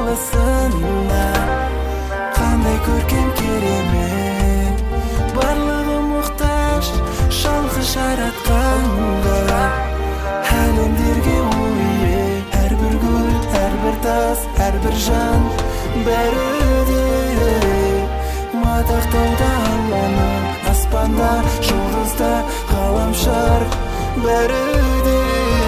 айласына кандай көркем керемет барлығы мұқтаж жалғыз жаратқанға әлемдерге ол ие әрбір гүл әрбір тас әрбір жан бәрі де мадақтауда Алланы аспанда жұлдызда ғаламшар бәрі де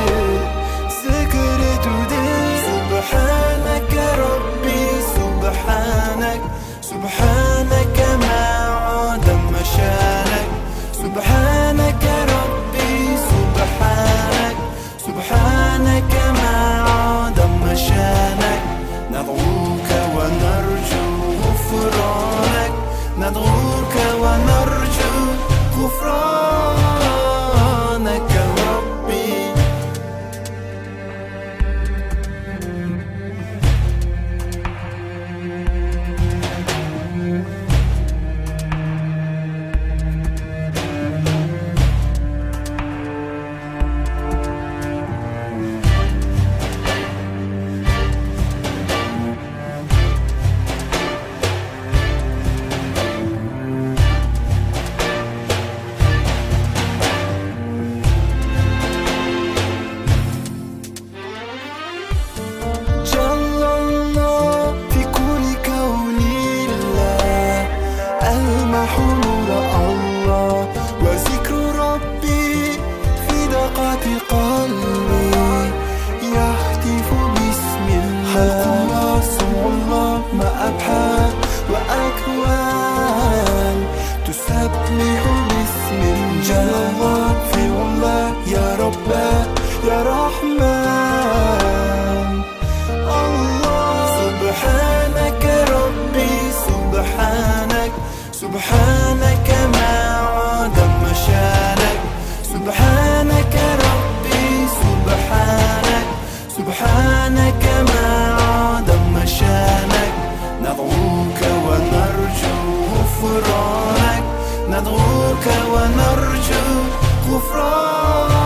зікір етуде Субханака Рабби Субханак Субханака ма адама шанак Субханака Рабби Субханак Субханака ма адама шанак ندعوك ونرجو غفرانك ندعوك ونرجو غفرانك ربي نور الله وذكر ربي في دقات قلبي يهتف باسم الله خلق الله سمع الله ما أبحى وأكوان تسبح باسم جل الله في الله يا رب يا رحمن الله سبحانك ربي سبحانك سبحانك ما عدم شانك سبحانك ربي سبحانك سبحانك ما عدم شانك ندعوك ونرجو غفرانك ندعوك ونرجو غفرانك